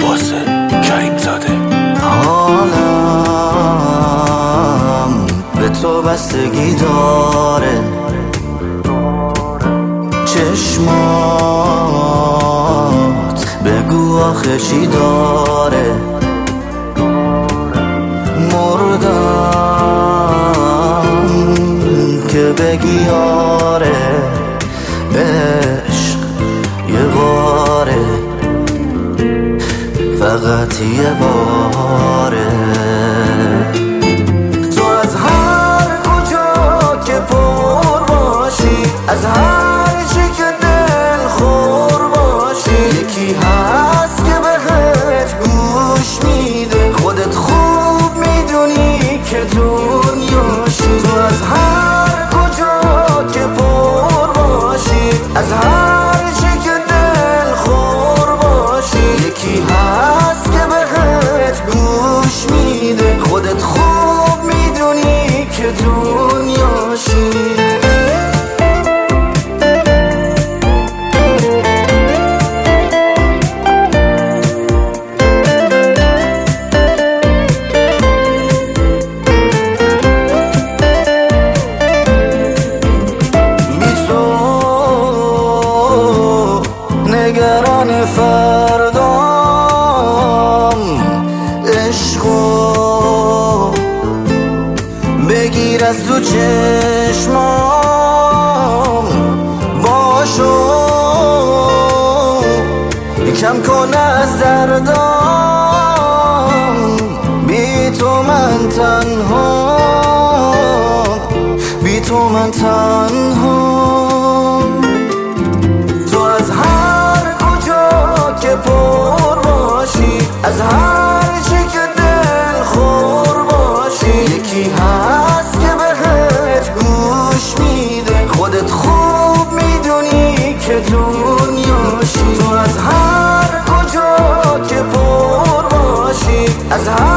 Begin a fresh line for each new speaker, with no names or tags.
واسه کریم زاده.
حالم به تو بستگی داره، چشمات بگو آخه چی داره. مردم که بگی آره، عشق یه باره، فقط یه باره. تو از هر کجا که پر باشی، از هر چی که دل خور باشی، یکی هست که بهت گوش میده. خودت خوب میدونی که دنیاشی. تو از هر کجا که پر باشی، از هر چی که دل خور باشی، یکی هست که بهت گوش میده. خودت خوب میدونی که دنیاشی. نگران فردام، عشقو بگیر از تو چشمام. باشو کم کن از دردام، بی تو من تنها، بی تو من تنها. تو از هر کجا که پر باشی، از هر چی که دل خور باشی، یکی هست که بهت گوش میده. خودت خوب میدونی که دنیاشی. تو از هر کجا که پر باشی، از هر